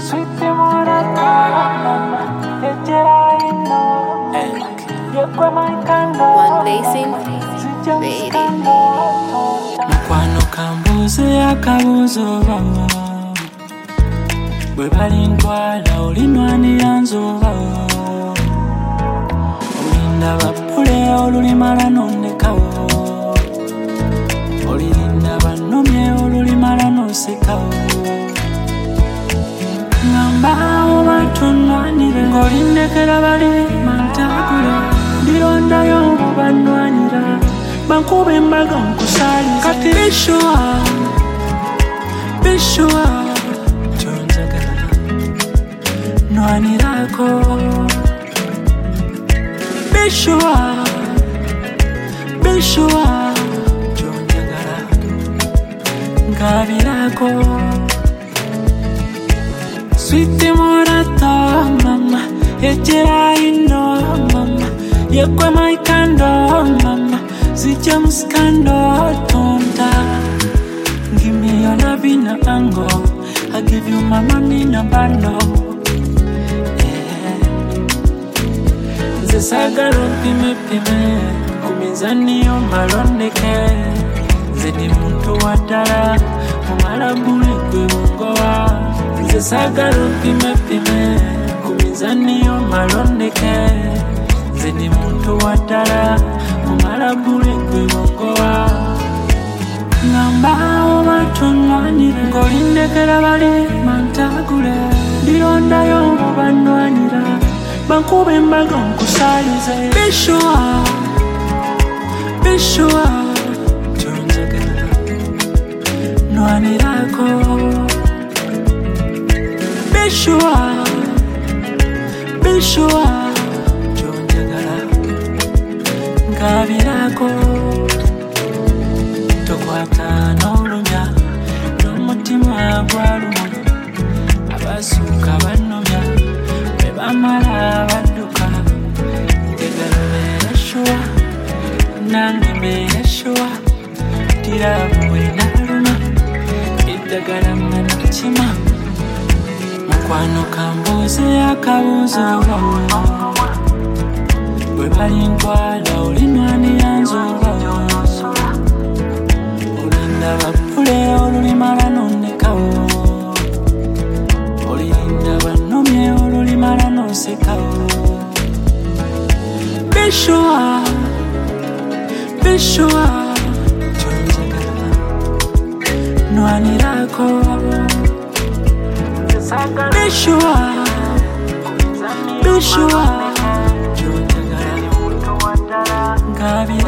One Blazing Lady. Mukwano kambuze akabuzo bwe balintwala olinwanira nzuba olindaba pule olulimala nondekawo olirinda bannomye olulimala nosekawo ngamba obatonwanire ng'olindekera bali mantagule ndirondayo banwanira bankube embaga nkusalize kati bishua kyonjagala nwanirako bishua kyonjagala ngabirako sweet morata mama ejeraino mama yekwe my candle mama James candle tonta. Give me your love in a angle. I give you my money in a bundle. Yeah. Zesagaro pime kumizani yo maloneke. Zedi muntu watara umala buli kwe mungoa. Zesagaro pime kumizani yo maloneke. Zedi muntu watara umala buli kwe mungoa. Ngamba obatonwanire ng'olindekera bali mantagule ndirondayo banwanira bankube embaga nkusalize bishua kyonjagala nwanirako bishua kyonjagala ngabirako tokwata n'olumya n'omutima gwaluma abasuuka bannomya bwe bamala badduka njagala beera shuwa nange mbeera shuwa tirabwe naluma eddagala mmanakima mukwano kambuuze akabuuzo bwe balintwala olinwanira nzuba olindaba pule olulimala nondekawo olirinda bannomye olulimala nosekawo bishua kyonjagala nwanirako bishua kyonjagala ngabira